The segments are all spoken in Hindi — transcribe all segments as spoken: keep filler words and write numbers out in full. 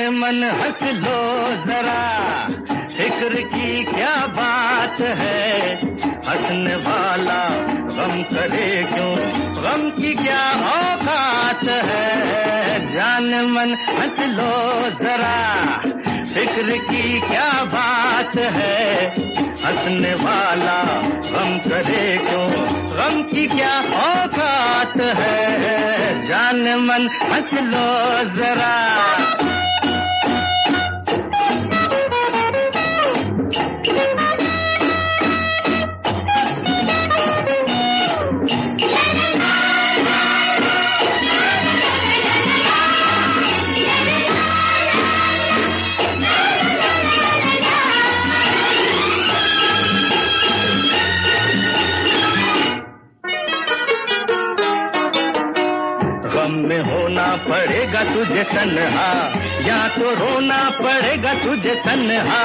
मन हंस लो जरा, फिक्र की क्या बात है, हंसने वाला गम करे क्यों, गम की क्या औकात है। जान मन हंस लो जरा, फिक्र की क्या बात है, हंसने वाला गम करे क्यों, गम की क्या औकात है। जान मन हंस लो जरा। गम में होना पड़ेगा तुझे तन्हा, या तो रोना पड़ेगा तुझे तन्हा।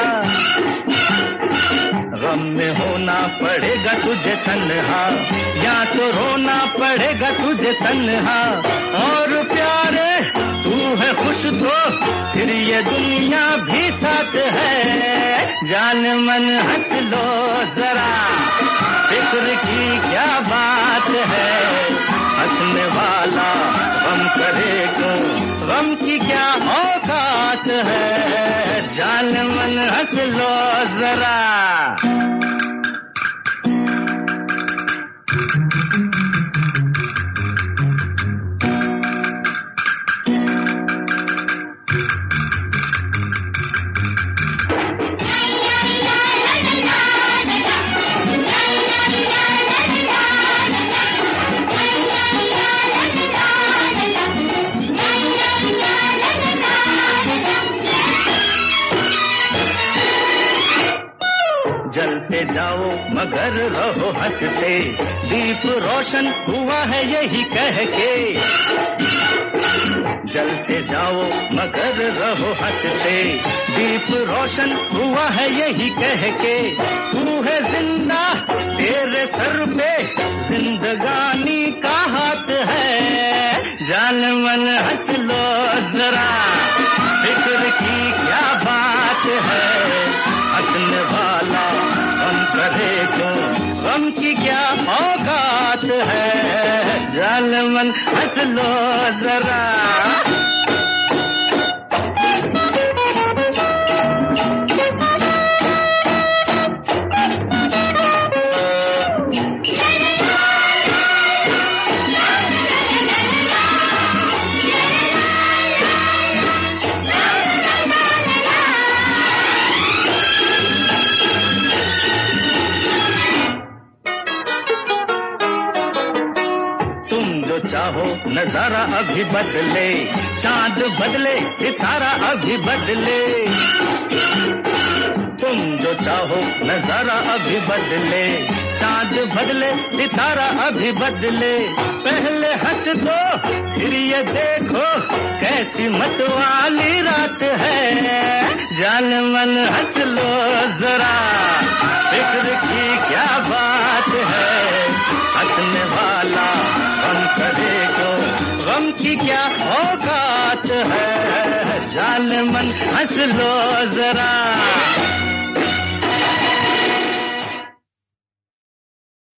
गम में होना पड़ेगा तुझे तन्हा, या तो रोना पड़ेगा तुझे तन्हा। और प्यारे तू है खुश तो फिर ये दुनिया भी साथ है। जान मन हंस लो जरा, फिक्र की क्या बात है, हंसने वाला गम करे क्यों, गम की क्या औकात है। जान मन हंस लो जरा। जलते जाओ मगर रहो हंसते, दीप रोशन हुआ है यही कह के। जलते जाओ मगर रहो हंसते, दीप रोशन हुआ है यही कह के। तू है जिंदा तेरे सर पे जिंदगानी का हाथ है। जान मन हंस लो जरा, फिक्र की क्या बात है, हंसने वाला गम करे क्यों, गम की क्या औकात है। जान मन हंस लो जरा। चाहो नजारा अभी बदले, चांद बदले सितारा अभी बदले। तुम जो चाहो नजारा अभी बदले, चांद बदले सितारा अभी बदले। पहले हंस दो फिर ये देखो कैसी मतवाली रात है। जान मन हंस लो जरा, फिक्र की क्या बात है, हंसने वाला गम करे क्यों, गम की क्या औकात है। जान मन हंस लो जरा।